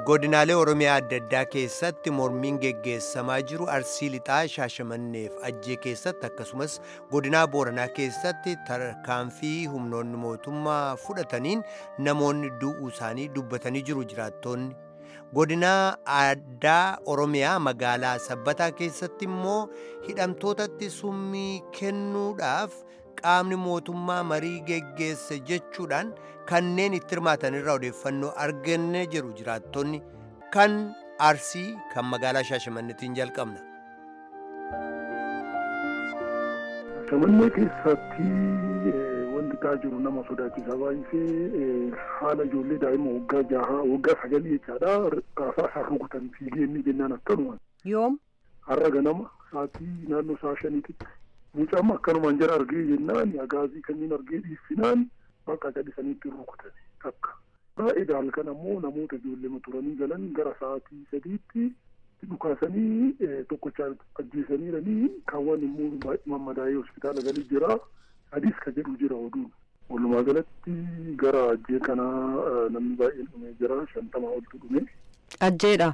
godinaalee oromiyaa adda addaa keessatti mormiin geggeessamaa jiru arsii lixaa shaashamanneef ajjee keessatti akkasumas godinaa booranaa keessatti tarkaanfii humnoonni mootummaa fudhataniin namoonni du'uu isaanii dubbatanii jiru jiraattonni. Godinaa addaa oromiyaa magaalaa sabbataa keessatti immoo hidhamtootatti summii kennuudhaaf qaamni mootummaa marii geggeesse jechuudhaan kanneen itti hirmaatan irraa odeeffannoo arganne jiru jiraattonni. Kan arsii kan magaalaa shaashamanneetiin jalqabna. Shaashamannee keessatti wanti ta'aa jiru nama sodaachisaa baay'isee haala ijoollee daa'ima waggaa 9 jechaadha. Rasaasa rukutan fiigeenni jennaan akkanuma. Yoom? Har'a ganama sa'aatii naannoo sa'a 5tti. Mucaan akkanumaan jara argee jennaan agaazii kanneen argee dhiiffinaan bakka gadhisaniitti rukutan takka. Baay'ee halkan ammoo namoota ijoollee turanii galan gara sa'aatii 3tti dhukaasanii tokkochaan ajjeesaniiranii kaawwan immoo mammadaa'ee hospitaala galii jira. Adiis ka jedhu jira oduun. Walumaa galatti gara ajjee kanaa namni baay'een dhumee jira 50 oltu dhume. Ajjeedha.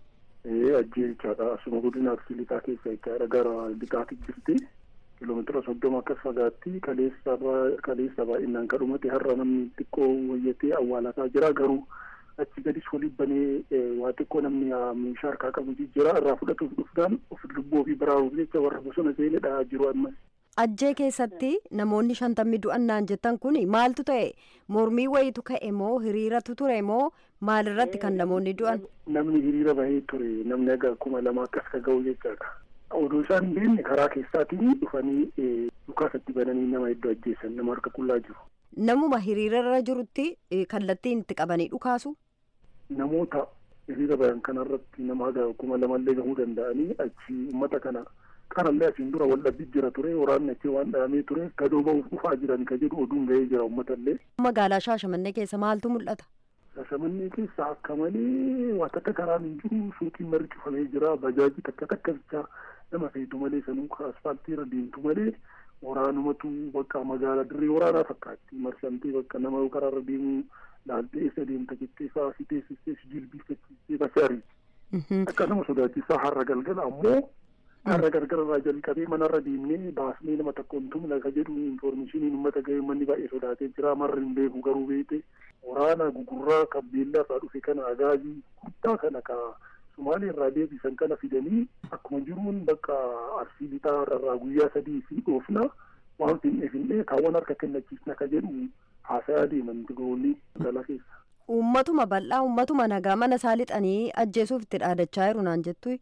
Ajjee jechaadha. Asuma godina arsii lixaa keessa jechaadha gara lixaatti jirti. Kiiloomeetira 30 akka fagaatti kaleessa baay'inaan kadhumate har'a namni xiqqoo wayyatee awwaalataa jira garuu achi gadis waliin banee waa xiqqoo namni meeshaa harkaa qabu jira irraa fudhatuuf dhufdaan of lubbuu ofii baraaruuf jecha warra bosona seenedha jiru ammas. Ajjee keessatti namoonni 50 du'annaan jettan kun maaltu ta'e mormii wayitu ka'e moo hiriiratu ture moo maalirratti kan namoonni du'an? Namni hiriira bahee ture namni aga 2000 akkas ka ga'u jechaadha. Oduu isaan hin beekne karaa keessaatiin dhufanii dhukaasatti bananii nama iddoo ajjeessan nama harka qullaa jiru. Namuma hiriirarra jirutti kallattiin itti qabanii dhukaasu? Namoota hiriira bayan kanarratti nama haga 2000 gahuu danda'anii achi uummata kana qarallee asiin dura waldhabbii jira ture waraanni achi waan dhahamee ture gadoo ba'uuf dhufaa jiran ka jedhu oduun gahee jira uummatallee. Magaalaa Shaashamannee keessa maaltu mul'ata? Shaashamannee keessa akka malee waa takka karaan hin jiru suuqiin margi cufamee jira bajaajii takka bichaa nama feetu malee sanuu asfaaltii irra deemtu malee waraanumatu bakka magaalaa dirree waraanaa fakkaatti marsamtee bakka nama karaarra deemu laaltee eessa deemta jettee fa'aa si teessistee si jilbiifachiistee bashaari. Akka nama sodaachisaa har'a galgala ammoo har'a galgalarraa jalqabee manarra deemnee baasnee nama tokkoon tumna ka jedhu infoormeeshiniin uummata gahee manni baay'ee sodaatee jira marri hin beeku garuu beekte waraana gugurraa kabbeellaa irraa dhufe kana agaazii guddaa kana ka Somaalii irraa deebisan kana fidanii akkuma jiruun bakka arsii lixaa irraa guyyaa 3 fi dhoofna waan finnee kaawwan harka kennachiisna ka jedhu haasayaa deeman tigoonni magaalaa keessa. Uummatuma bal'aa uummatuma nagaa mana isaa lixanii ajjeesuuf itti dhaadachaa jiru naan jettu.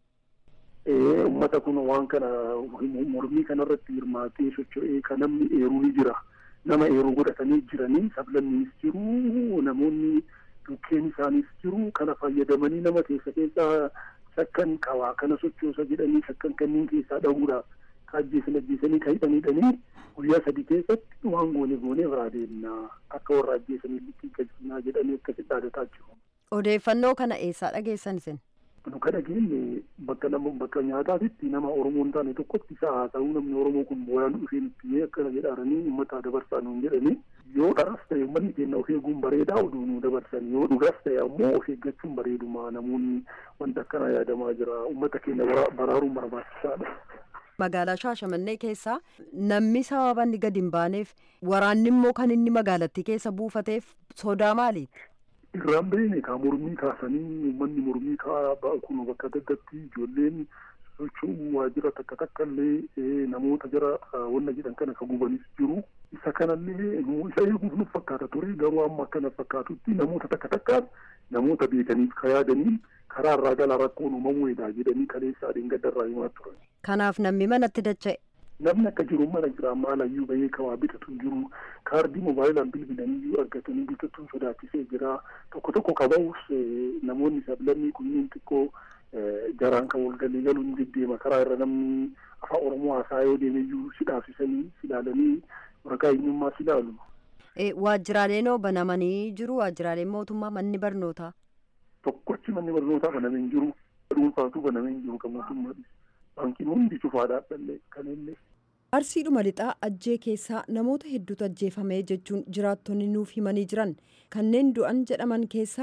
Uummata kun waan kana mormii kanarratti hirmaatee socho'ee kan namni eeruu ni jira. Nama eeruu godhatanii jiranii sablanniis jiru namoonni dukkeen isaaniis jiru kana fayyadamanii nama keessa shakkan qawaa kana sochoosa jedhanii shakkan kanneen keessaa dhahuudha ka ajjeesanii ka hidhanii guyyaa 3 keessatti waan goone biraa deemna akka warra ajjeesanii liqii galchinaa jedhanii akkasitti dhaadataa jiru. Odeeffannoo kana eessaa dhageessan isin? Kan dhageenye bakka nyaataatitti nama Oromoo hin taane tokkotti isa haasa'uu namni Oromoo kun booyaan dhufee nutti akkana jedhaaranii uummata dabarsaa nuun jedhanii yoo dharas ta'e uummanni keenya of eeguun bareedaa oduu nu dabarsan yoo dhugas ta'e ammoo of eeggachuun bareeduma namoonni wanta akkana yaadamaa jira uummata keenya baraaruun barbaachisaadha. Magaalaa Shaashamannee keessa namni sababa inni gadi hin baaneef waraanni immoo kan inni magaalattii keessa buufateef sodaa maaliiti? Irraan beekne ka mormii kaasanii uummanni mormii kun bakka daggatti ijoolleen socho'uu waajjira takka illee namoota jara wanna jedhan kana ka gubanis jiru. Isa kanallee isa eeguuf nuuf fakkaata ture garuu amma akkana fakkaatutti namoota takka namoota beekaniif ka yaadanii karaa irraa galaa rakkoon uumamuudha jedhanii kaleessaadhaan gaddarraa himaa turan. Kanaaf namni manatti dacha'e. Namni akka jiru mana jira maalayyuu bahee kawaa bitatu jiru kaardii moobaayilaan bilbilanii argatanii bitatuun sodaachisee jira tokko qaba'us namoonni sablammii kunniin xiqqoo jaraan kan walgalii galuun deddeema karaa irra namni afaan Oromoo haasaa yoo deemeyyuu si dhaabsisanii si ilaalanii waraqaa eenyummaa si ilaalu. Waajjiraaleen banamanii jiru waajjiraaleen mootummaa manni barnootaa. Tokkochi manni barnootaa banamee hin jiru dhuunfaatu banamee hin jiru kan mootummaadha. Baankiin hundi cufaadhaa kan illee. Arsiidhuma lixaa ajjee keessaa namoota hedduutu ajjeefame jechuun jiraattonni nuuf himanii jiran kanneen du'an jedhaman keessaa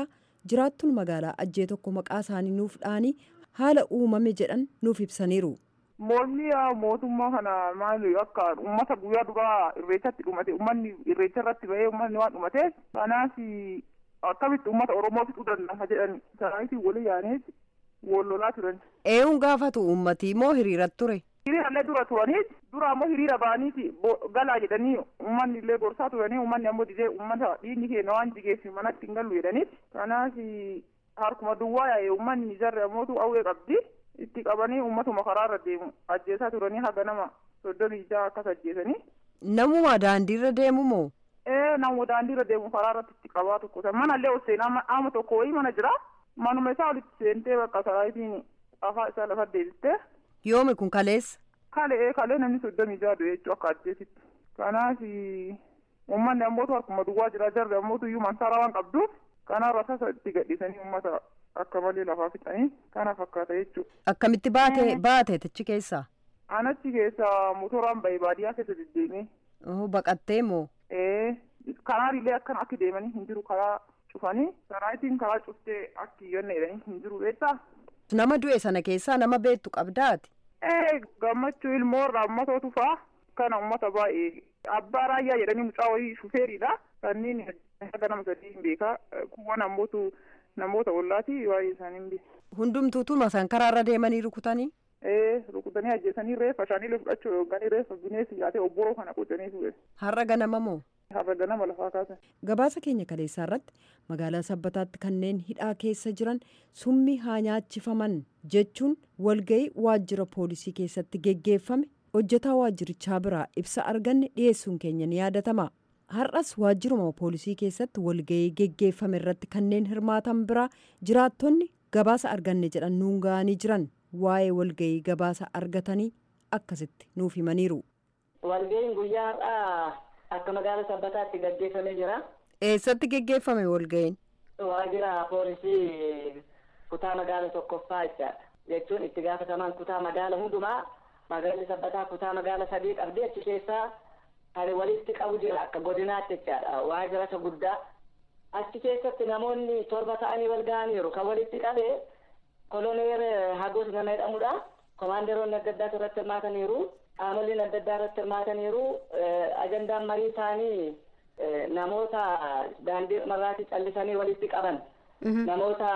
jiraattuun magaalaa ajjee tokko maqaa isaanii nuuf dhaanii haala uumame jedhan nuuf ibsaniiru. Mormii mootummaa kana maali akka uummata guyyaa duraa irreechatti dhumate uummanni irreecha irratti bahee uummanni waan dhumateef kanaaf akkamitti uummata Oromoo fixuu danda'a jedhan saraayitiin walii yaaneeti wal lolaa turan. Eeyuun gaafatu uummatii moo hiriiratti ture? Hiriirallee dura turaniiti dura ammoo hiriira ba'aniiti galaa jedhanii uummanni illee gorsaa turanii uummanni ammoo didee uummata dhiigni keenya waan jigeef manatti hin gallu jedhaniiti. Kanaaf harkuma duwwaa yaa'e uummanni jarri ammootu awwee qabdi. Itti qabanii uummatuma karaarra deemu ajjeesaa turanii haga nama 36 akkas ajjeesanii. Namuma daandiirra deemu moo? Namuma daandiirra deemu karaarratti itti qabaa tokko manallee ol seenaa ama tokko wayii mana jira manuma isaa olitti seentee bakka saraayitiin afaa isaa lafa deebistee. Yoomi kun kaleessa? Kalee namni 36 du'e jechuu akka ajjeesitti. Kanaaf uummanni ammootu harkuma duwwaa jira jarri ammootu iyyuu mansaara waan qabduuf kanaarra sasa itti gadhiisanii uummata akka malee lafaa fixanii kana fakkaata jechuudha. Akkamitti baate achi keessaa? Anachi keessaa motoraan bahee baadiyyaa keessa deddeemee. Baqattee moo? Kanaanillee akkana akka deemanii hin jiru karaa cufanii saraayitiin karaa cuftee akka iyyannaa jedhanii hin jiru beektaa? Nama du'e sana keessaa nama beektu qabdaati? Gammachuu ilmoorraa ummatootu fa'a kana ummata baay'ee abbaa raayyaa jedhanii mucaa wayii shufeeriidha kanneen akka nama 3 hin beekaa kuwwan ammootu namoota ollaati waa'ee isaanii hin beeku. Hundumtuutu masaan karaarra deemanii rukutanii? Rukutanii ajjeesanii reeffa shaaniilee fudhachuu yookaan reeffa bineensi yaatee obboroo kana qotanii ture. Har'a ganama moo? Har'a ganama lafaa kaasan. Gabaasa keenya kaleessaa irratti magaalaa Sabbataatti kanneen hidhaa keessa jiran summii haa nyaachifaman jechuun walgahii waajjira poolisii keessatti geggeeffame hojjetaa waajjirichaa biraa ibsa arganne dhiyeessuun keenya ni yaadatama. Har'as waajjiruma poolisii keessatti walgahii geggeeffame irratti kanneen hirmaatan biraa jiraattonni gabaasa arganne jedhan nuun ga'anii jiran waa'ee walgahii gabaasa argatanii akkasitti nuuf himaniiru. Walgahiin guyyaa har'aa akka magaalaa Sabbataatti gaggeeffamee jira. Eessatti geggeeffame walgahiin? Waajjira poolisii kutaa magaalaa tokkoffaa jechuun itti gaafatamaan kutaa magaalaa hundumaa magaalli Sabbataa kutaa magaalaa 3 qabdi achi keessaa kan walitti qabu jira akka godinaatti jechaadha waajjira isa guddaa achi keessatti namoonni 7 ta'anii wal ga'aniiru kan walitti qabe koloneel Hagos nama jedhamudha komaandaroonni adda addaa irratti hirmaataniiru qaamoleen adda addaa irratti hirmaataniiru ajandaan marii isaanii namoota daandii marraatti callisanii walitti qaban namoota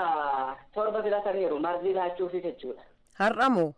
7 filataniiru marzii laachuufi jechuudha. Har'a moo?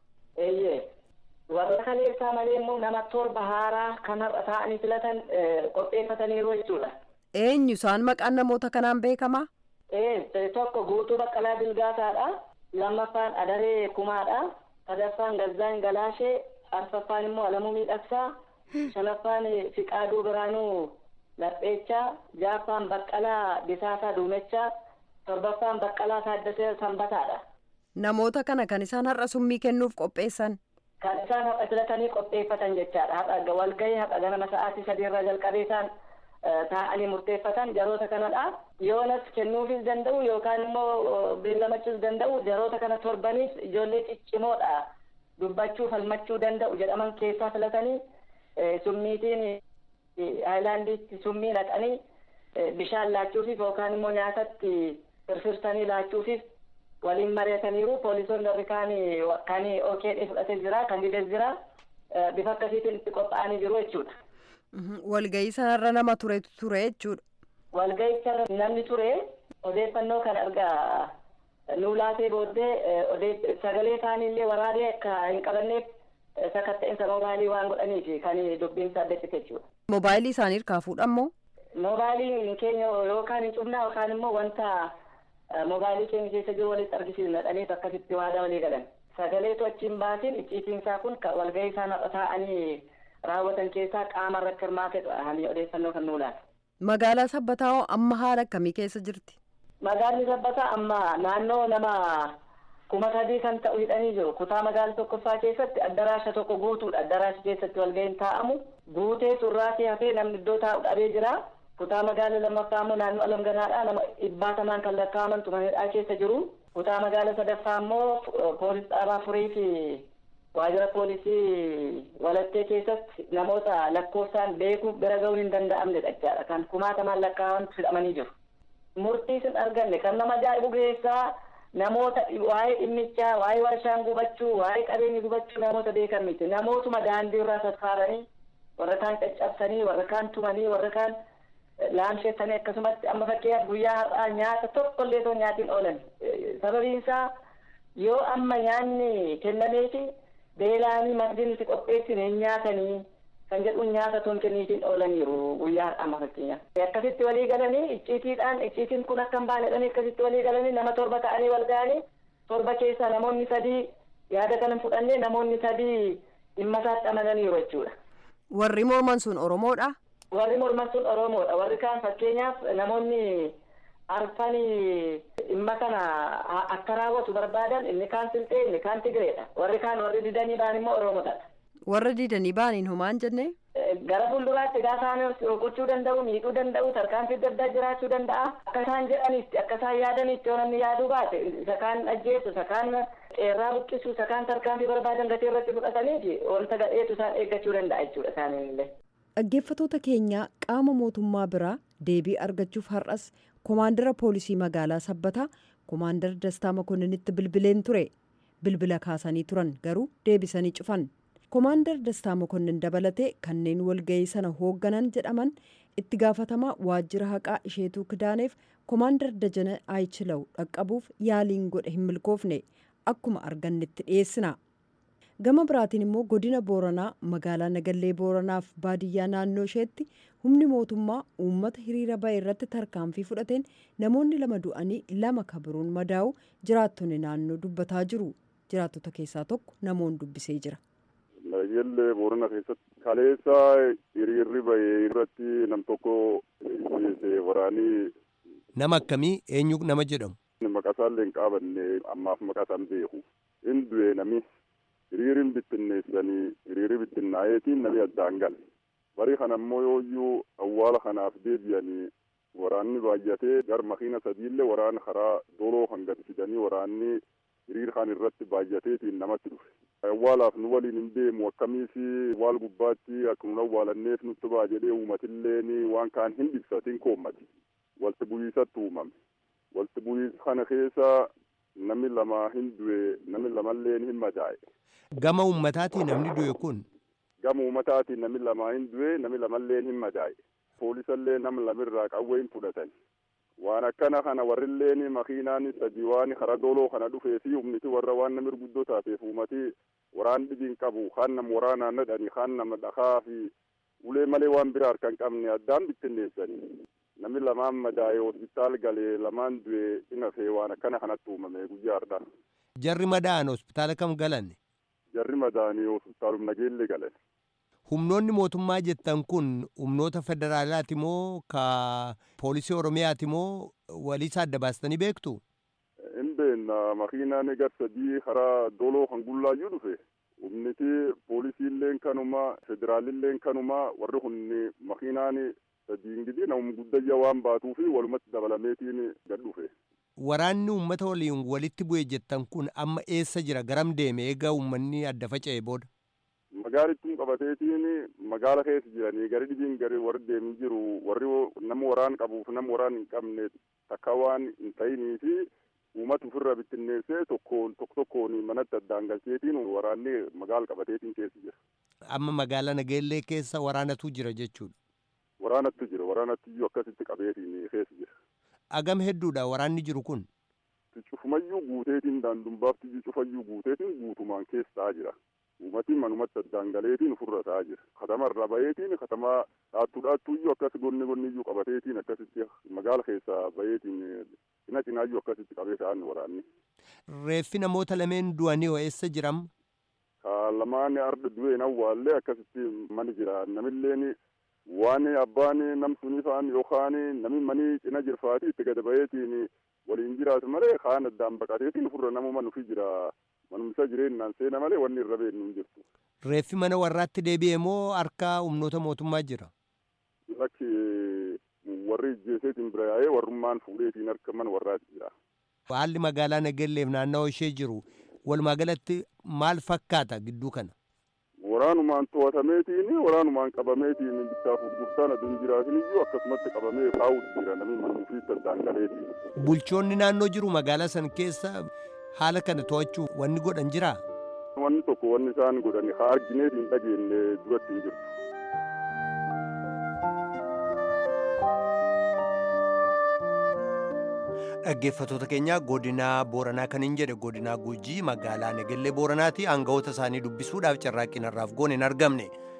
Warra kaleessaa malee immoo nama 7 haaraa kan har'a ta'anii filatan qopheeffataniiru jechuudha. Eenyu isaan maqaan namoota kanaan beekamaa? Tokko Guutuu Baqqalaa Bilgaataadha. Lammaffaan Adaree Kumaadha. Sadaffaan Gazzaan Galaashee. Arfaffaan immoo Alamuu Miidhagsaa. Shanaffaan Fiqaaduu Biraanuu Lapheechaa. Jaaffaan Baqqalaa Bisaasaa Duumechaa. Torbaffaan Baqqalaa Taaddasee Sanbataadha. Namoota kana kan isaan har'a summii kennuuf qopheessan? Kan isaan har'a filatanii qopheeffatan jechaadha. Har'a walgahii har'a ganama sa'aatii 3 irraa jalqabee isaan taa'anii murteeffatan jaroota kanadha. Yoonas kennuufis danda'u yookaan immoo beellamachuus danda'u jaroota kana torbaniif ijoollee ciccimoodha. Dubbachuu falmachuu danda'u jedhaman keessaa filatanii summiitiin haayilaandiitti summii naqanii bishaan laachuufiif yookaan immoo nyaatatti firfirsanii laachuufiif waliin mari'ataniiru. Poolisoonni warri kan OKD fudhatee jira kan dides jira bifa akkasiitiin itti qophaa'anii jiru jechuudha. Walgahii sanarra nama ture jechuudha. Walgahii sana namni ture odeeffannoo kan argaa nuu laatee booddee sagalee isaaniillee waraabee akka hin qabanneef sakatta'insa moobaayilii waan godhaniif kan dubbiinsa adda cite jechuudha. Moobaayilii isaanii hirkaa fuudhamoo? Moobaayilii keenya yookaan hin cufnaa yookaan immoo wanta moobaayilii keenya keessa jiru walitti argisiisna dhaniif akkasitti waadaa walii galan. Sagaleetu achiin baatiin icciitiinsaa kun walgahii isaan har'a taa'anii raawwatan keessaa qaama irratti hirmaatedha hani odeeffannoo kan nuu laata. Magaalaa Sabbataa amma haala akkamii keessa jirti? Magaalli Sabbataa amma naannoo nama 3,000 kan ta'u hidhanii jiru. Kutaa magaalaa tokkoffaa keessatti addaraasha tokko guutuudha. Addaraasha keessatti walgahiin taa'amu guutee surraatii hafee namni iddoo taa'u dhabee jira. Kutaa magaalaa lammaffaa immoo naannoo Alamganaadha nama 100 kan lakkaa'amantu manadhaa keessa jiru. Kutaa magaalaa sadaffaa immoo poolis dhaabaa furii fi waajjira poolisii walattee keessatti namoota lakkoofsaan beekuuf bira ga'uun hin danda'amnedha jechaadha. Kan 1000 lakkaa'amantu hidhamanii jiru. murtii sin arganne kan nama ajaa'ibu keessaa namoota waa'ee dhimmichaa, waa'ee warshaan gubachuu, waa'ee qabeenyi gubachuu namoota beekan miti. Namootuma daandii irraa sassaaranii warra kaan caccabsanii, warra kaan tumanii, warra kaan laamsheessanii akkasumatti amma fakkeenyaaf guyyaa har'aa nyaata tokkollee osoo nyaatiin oolan. Sababiin isaa yoo amma nyaanni kennameefi beelaanii magdiin itti qopheessine hin nyaatanii kan jedhu nyaata ton kenniitiin oolaniiru guyyaa amma fakkeenyaaf. Akkasitti walii galanii icciitiin kun akka hin baanedhanii akkasitti walii galanii nama 7 ta'anii wal ga'anii 7 keessaa namoonni 3 yaada kana fudhannee namoonni 3 dhimma isaatti amananiiru jechuudha. Warri morman sun Oromoodha? Warri morman sun Oromoodha. Warri kaan fakkeenyaaf namoonni arfanii dhimma kana akka raawwatu barbaadan inni kaan Silxee inni kaan Tigreedha. Warri kaan warri didanii ba'an immoo Oromoodha. Warra didanii ba'aniin homaan jenne? Gara fuulduraatti gaafaan gochuu danda'u, miidhuu danda'u, tarkaanfii adda addaa jiraachuu danda'a. Akka isaan jedhanitti, akka isaan yaadanitti yoo namni yaaduu baate, isa kaan ajjeesu, isa kaan qeerraa buqqisu, isa kaan tarkaanfii barbaadan gatii irratti fudhataniifi wanta gadheetu isaan eeggachuu danda'a jechuudha isaaniillee. Dhaggeeffattoota keenya qaama mootummaa biraa deebii argachuuf har'as komaandara poolisii magaalaa Sabbataa komaandara Dastaa Makonninitti bilbileen ture. Bilbila kaasanii turan garuu deebisanii cufan. Komaandar Dastaa Mokonnin dabalatee kanneen walga'ii sana hoogganan jedhaman itti gaafatamaa waajjira haqaa Isheetuu Kidaaneef komaandar Dajana Ayichilaw dhaqqabuuf yaaliin godhe hin milkoofne akkuma argannetti dhiyeessina. Gama biraatiin immoo godina Booranaa magaalaa Nagallee Booranaaf baadiyyaa naannoo isheetti humni mootummaa uummata hiriira ba'e irratti tarkaanfii fudhateen namoonni 2 du'anii 2 kabiruun madaa'u jiraattonni naannoo dubbataa jiru. Jiraattota keessaa tokko namoonni dubbisee jira. Nagallee Boorana keessatti kaleessa hiriirri ba'e irratti nam tokko waraanii. Nama akkamii eenyu nama jedhamu? Maqasaallee hin qaabanne ammaaf maqasaan beeku. Hin du'e nami hiriirin bittinneessanii hiriirri bittinnaa'eetiin nami addaan gale. Bari kana immoo yooyyuu awwaala kanaaf deebi'anii waraanni baay'atee gar makiina sadiillee waraana karaa doloo hangatifidanii waraanni hiriir kan irratti baay'ateetiin namatti dhufe. Awwaalaaf nu waliin hin deemu akkamiif awwaal gubbaatti akka nu awwaalanneef nutti ba'a jedhee uummatilleen waan kaan hin ibsatiin koommati. Walti bu'iisatti uumame. Walti bu'iisa kana keessa namni 2 hin du'e namni 2 hin madaa'e. Gama uummataatiin namni du'e kun? Gama uummataatiin namni 2 hin du'e namni 2 hin madaa'e. Poolisallee nama 2 irraa qawwee hin fudhatan. Waan akkana kana warrilleen makiinaan sadii waan karaa doloo kana dhufee fi humniti warra waan nama gurguddoo taateef uummati waraan dhibiin qabu kaan nama waraanaan nadhani kaan nama dhakaa fi ulee malee waan biraa harkaan qabne addaan bittinneessanii. Namni 2 madaa'e hospitaal galee 2 du'e inafee waan akkana kanatti uumame guyyaa har'aa. Jarri madaa'an hospitaala kam galan? Jarri madaa'anii hospitaalum Nageellee galan. Humnoonni mootummaa jettan kun humnoota federaalaati moo ka poolisii Oromiyaati moo waliisa adda baastanii beektu? Hin beekna makiinaan gar sadii karaa doloo kan gullaayyuu dhufe. Humniti poolisiilleen kanuma federaalilleen kanuma warri kun makiinaan sadiin gidi nama guddayya waan baatuu fi walumatti dabalameetiin gad dhufe. Waraanni uummata waliin walitti bu'e jettan kun amma eessa jira garam deeme eega uummanni adda faca'e booda? Magaalittiin qabateetiin magaala keessa jiranii gari dhibiin gari warri deemin jiru warri nama waraan qabuuf nama waraan hin qabne takka waan hin ta'inii fi uummata ofirra bittinneessee tokkoon manatti addaan galcheetiin waraanni magaala qabateetiin keessa jira. Amma magaalaa Nageellee keessa waraanatu jira jechuudha. Waraanatu jira waraanatti iyyuu akkasitti qabeetiin keessa jira. Agam hedduudha waraanni jiru kun? Cufumayyuu guuteetiin daandumbaafti cufayyuu guuteetiin guutumaan keessaa jira. Uummatiin manumatti addaan galeetiin ofirra ta'aa jira. Katamarra ba'eetiin katamaa dhaattuudhaattuuyyuu akkas gonni qabateetiin akkasitti magaala keessaa ba'eetiin cinaayyuu akkasitti qabee ta'an waraanni. Reeffi namoota lameen du'anii eessa jiram? Lamaan arda du'een awwaallee akkasitti mani jira. Namilleen waan abbaan namsuni fa'an yookaan namni manii cina jirfaati itti gad ba'eetiin waliin jiraatu malee kaan addaan baqateetiin ofirra namuma nufi jira. Manumsa jireenyaan seena malee wanni irra beeknu hin jirtu. Reeffi mana warraatti deebi'e moo harka humnoota mootummaa jira? Lakki warri ijjeeseetiin bira yaa'ee warrummaan fuudheetiin harka mana warraatti jira. Haalli magaalaa Nagelleef naannawaa ishee jiru walumaa galatti maal fakkaata gidduu kana? waraanumaan to'atameetiin waraanumaan qabameetiin bittaaf gurgurtaan aduun jiraatin iyyuu akkasumatti qabamee kaa'uutu jira namni manuufii saddaan galeetiin. Bulchoonni naannoo jiru magaalaa san keessa haala kana to'achuuf wanni godhan jiraa? Wanni tokko wanni isaan godhan haa argineetiin dhageenye duratti hin jirtu. Dhaggeeffattoota keenya godinaa Booranaa kan hin jedhe godinaa Gujii magaalaa Negellee Booranaati aangawoota isaanii dubbisuudhaaf carraaqqii narraaf goone hin argamne.